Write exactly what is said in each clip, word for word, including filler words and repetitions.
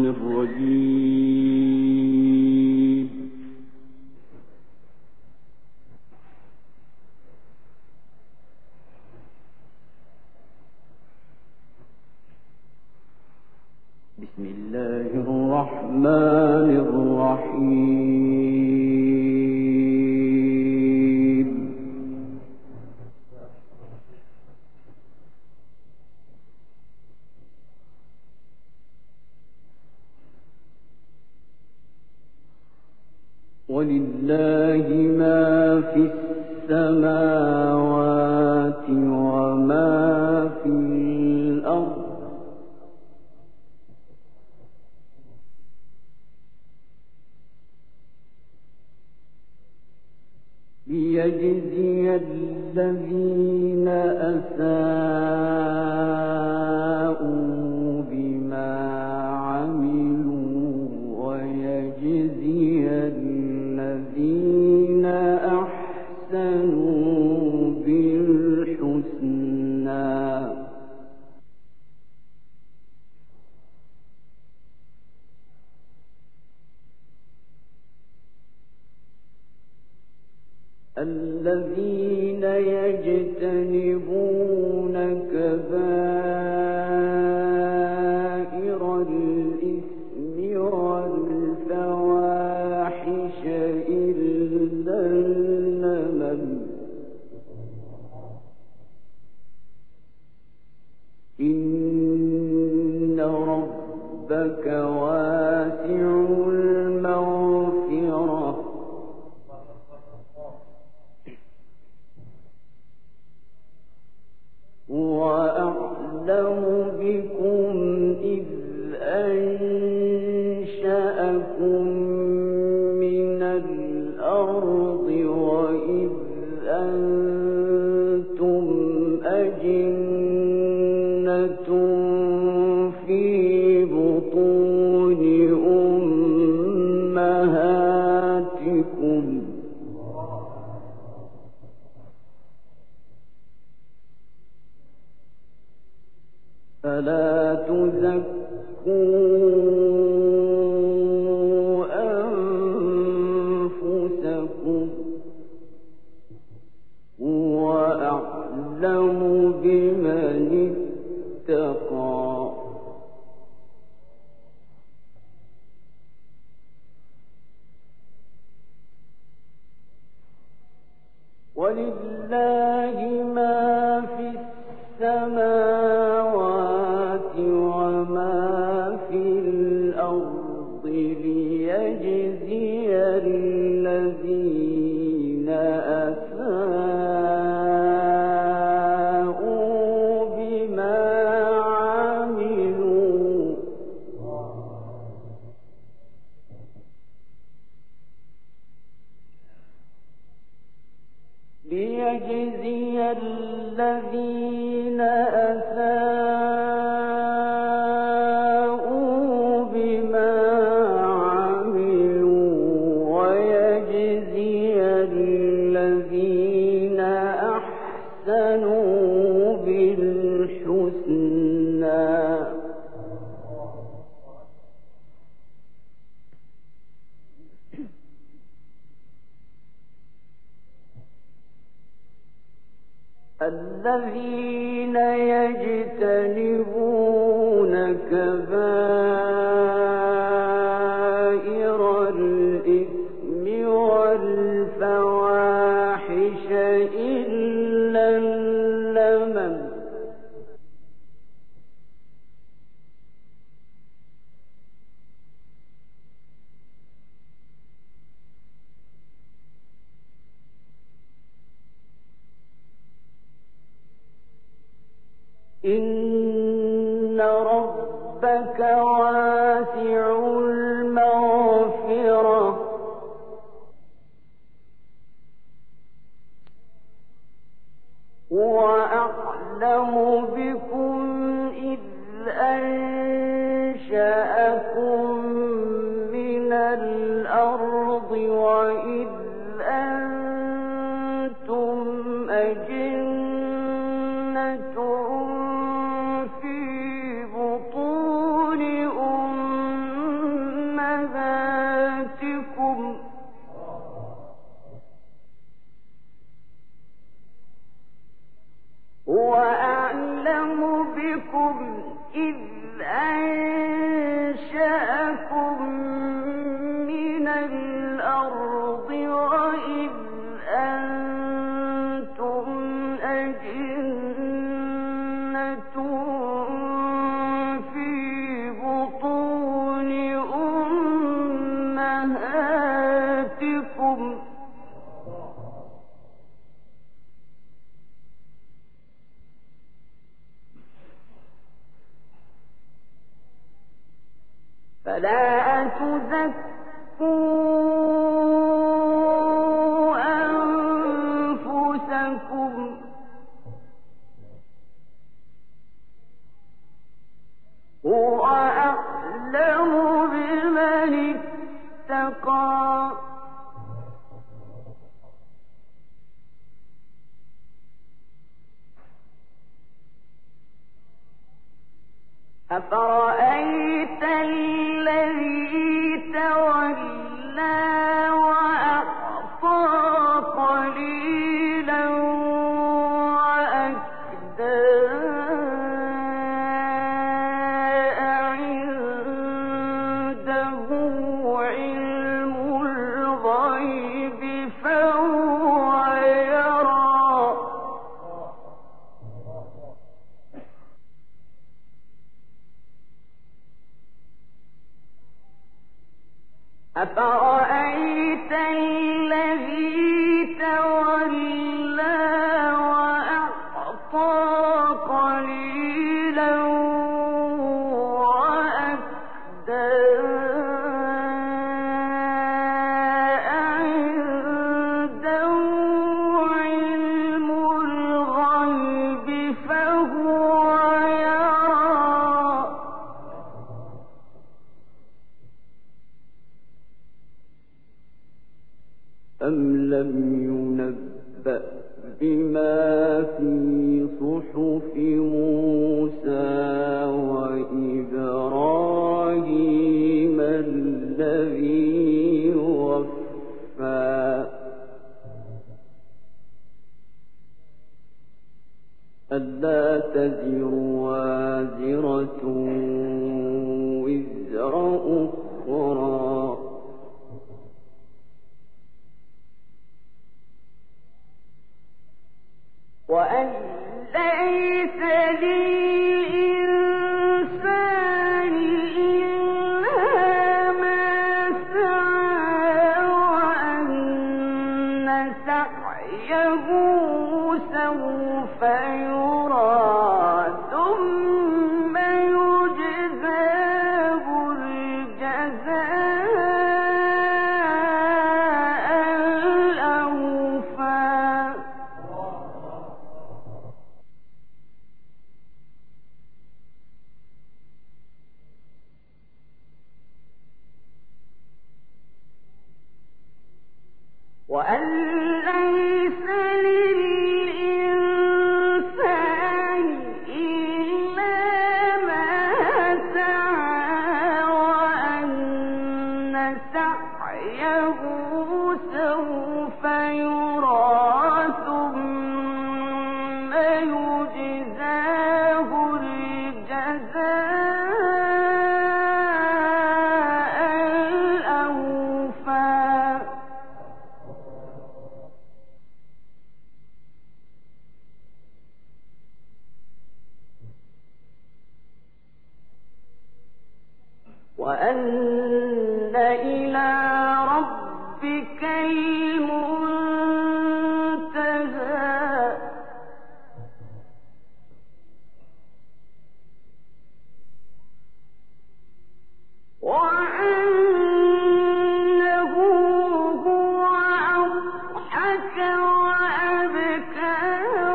الرجيم. بسم الله الرحمن الرحيم. ولله ما في السماوات وما في الأرض ليجزي الذين أساءوا بما عملوا ويجزي الذين أحسنوا بالحسنى. الذين يجتنبون كبائر الإثم والفواحش إلا اللمم إن ربك واسع المغفرة وأعلم بكم إذ أنشأكم من الأرض وإذ أنتم أجنة في بطون أمهاتكم فلا تزكوا أنفسكم وأعلم بمن اتقى. ولله ما في السماوات وما في الأرض ليجزي الذين أساءوا بما عملوا ليجزي الذين أساءوا بما عملوا ويجزي الذين أحسنوا بالحسنى. الذين يجتنبون كبائر الإثم والفواحش إلا اللمم إن ربك واسع المغفرة وأعلم بكم إذ أنشأكم من الأرض وإذ أنتم أجنة في بطون أمهاتكم فلا تزكوا أنفسكم هو أعلم بمن اتقى أفرأيت الذي تولى وأعطى قليلا وأكدى أعنده علم الغيب فهو يرى أفرأيت الذي تولى وأعطى قليلا وأكدى أعنده علم الغيب فهو يرى أم لم ينبأ بما في صحف موسى وإبراهيم الذي وفى ألا تزر وازرة وزر أخرى وأن ليس للإنسان إلا ما سعى وأن سعيه سوف يرى ثم يجزاه الجزاء الأوفى وأن ليس للإنسان إلا ما سعى وأن سعيه سوف يرى ثم يجزاه الجزاء الأوفى وأن إلى ربك المنتهى وأنه هو أضحك وأبكى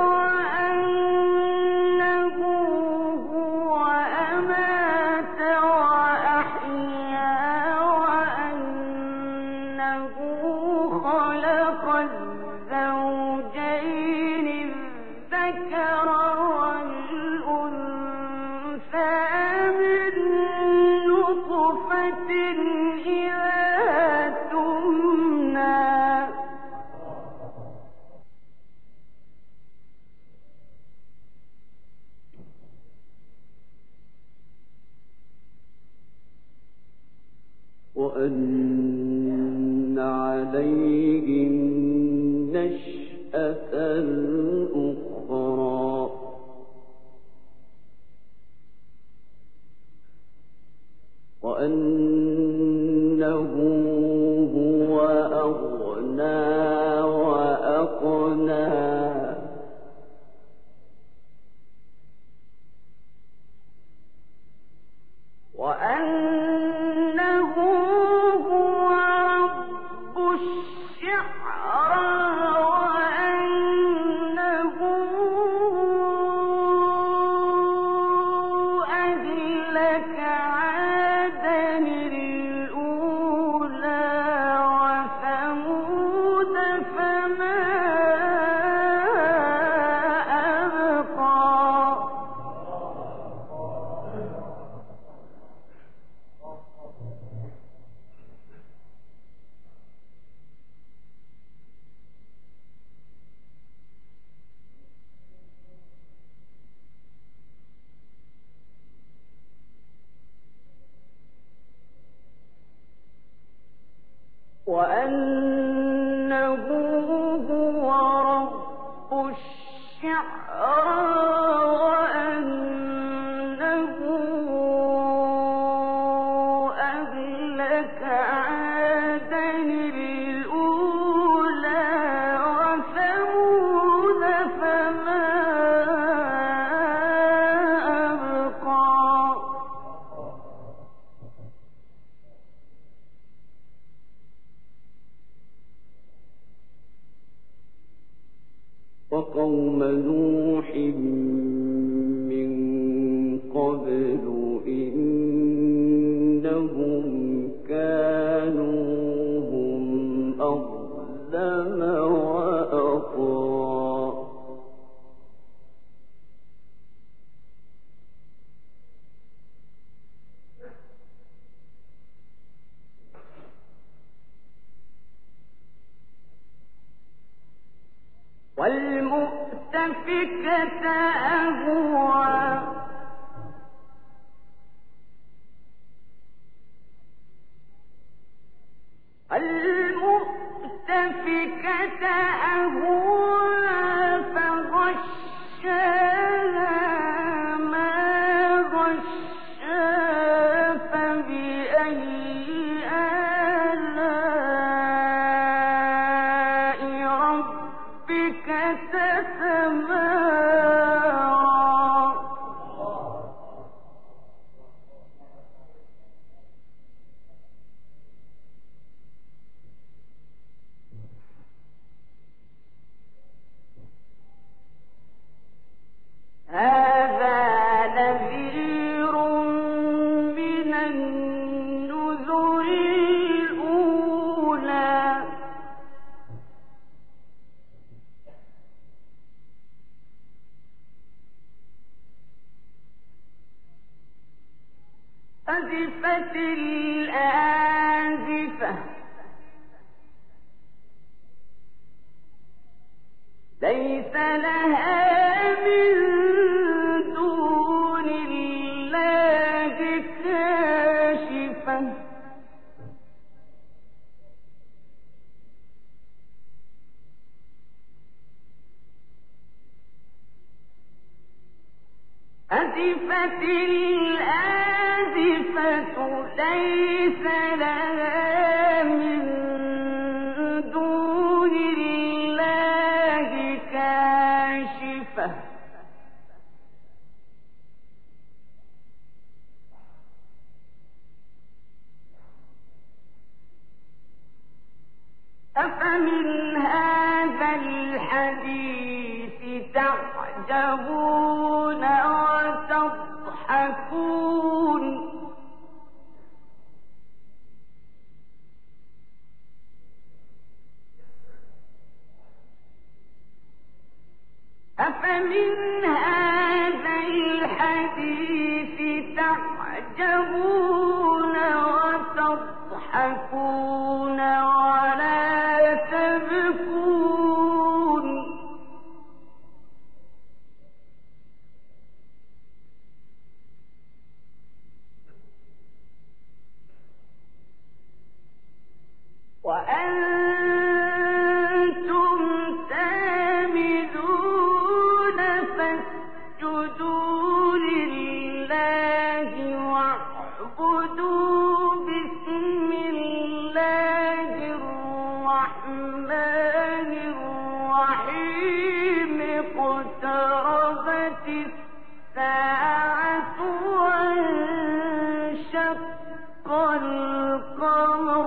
وأنه هو أمات وأحيا وأنه خلق الزوجين الذكر والأنثى من نطفة إذا تمنى وأن عليه النشأة الأخرى وأنه هو أغنى وأقنى وأن وأنه هو رب الشعرى وأنه أهلك عادا الأولى وثمود فما أبقى وقوم نوح من قبل إنهم كانوا هم أظلم وأطغى والمؤتفكة أهوى المؤتفكة أهوى فغشاها ما غشا فبأي آلاء ربك تتمارى هذا نذير من النذر الأولى أزفت الآزفة ليس لها من دون الله كاشفة أزفت الآزفة ليس لها من دون الله كاشفة أفمن هذا الحديث تعجبون وتضحكون أفمن هذا الحديث تعجبون وتضحكون ولا تبكون وأنتم سامدون فاسجدوا لله واعبدوا بسم الله الرحمن الرحيم اقتربت الساعة وانشق القمر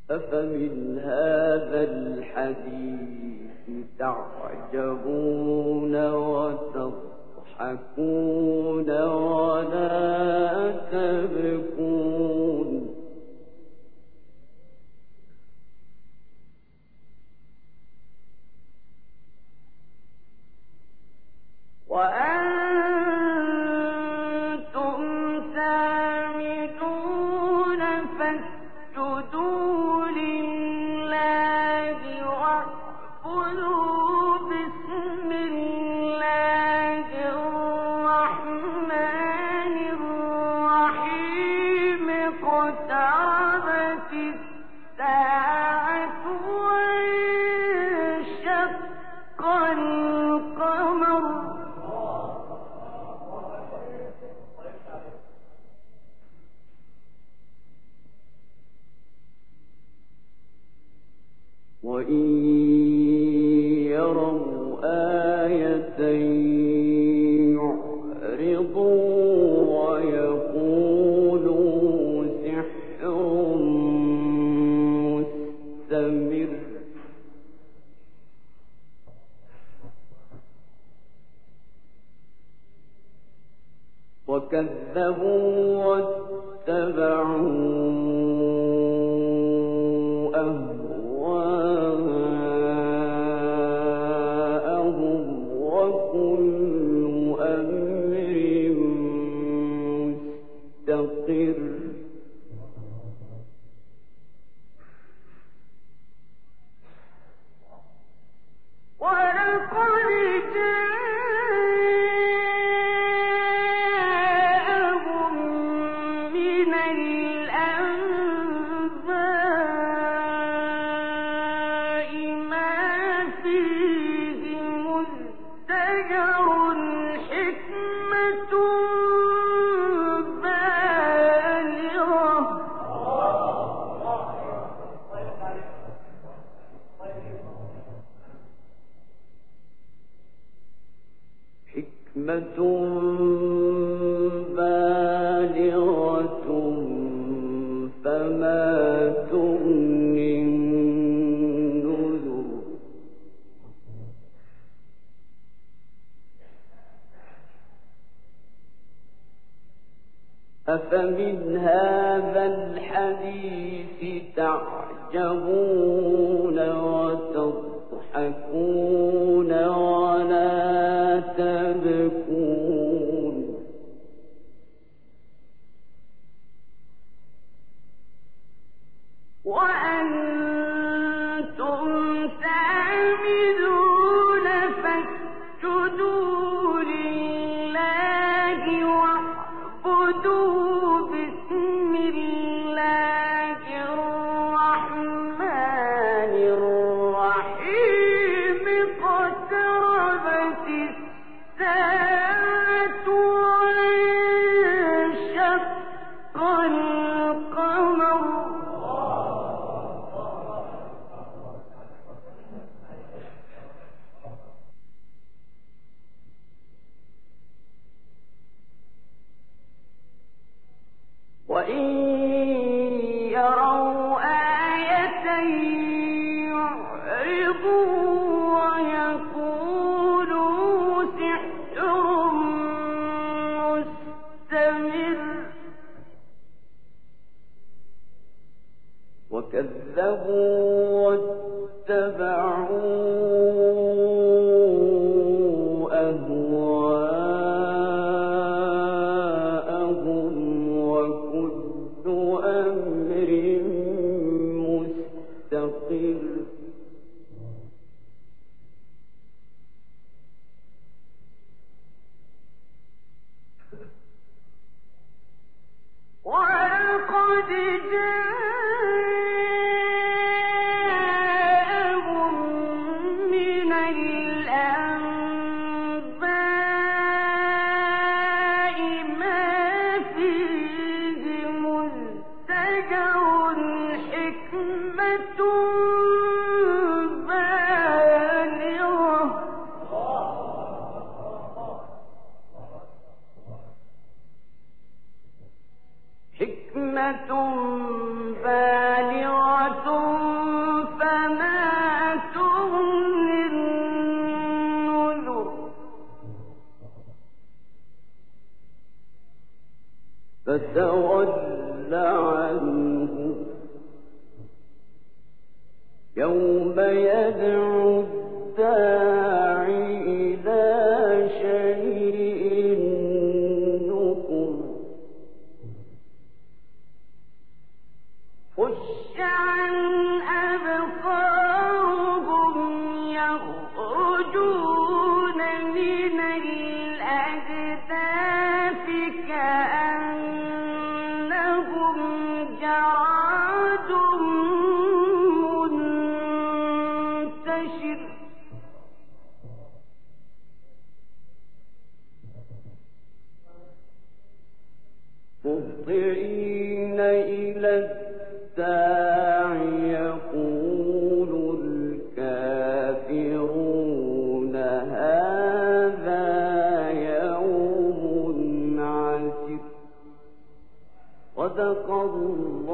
أفمن هذا الحديث تعجبون وتضحكون ولا تبكون وأنتم سامدون فاسجدوا لله واعبدوا بسم الله الرحمن الرحيم اقتربت الساعة وانشق القمر وإن يروا آية يعرضوا ويقولوا سحر مستمر وكذبوا واتبعوا أهواءهم وكل أمر مستقر ولقد جاءهم من الأنباء ما فيه مزدجر حكمة بالغة حكمة بالغة فما تغني النذر أفمن هذا الحديث تعجبون وتضحكون ولا تبكون وأنتم سامدون فاسجدوا لله واعبدوا بسم الله الرحمن الرحيم اقتربت الساعة وانشق القمر وإن يروا آية يعرضوا ويقولوا سحر مستمر وكذبوا واتبعوا أهواءهم وكل أمر مستقر ولقد جاءهم من الأنباء ما فيه مزدجر حكمة بالغة حكمة بالغة مهطعين إلى الداع يقول الكافرون هذا يوم عسر. صدق الله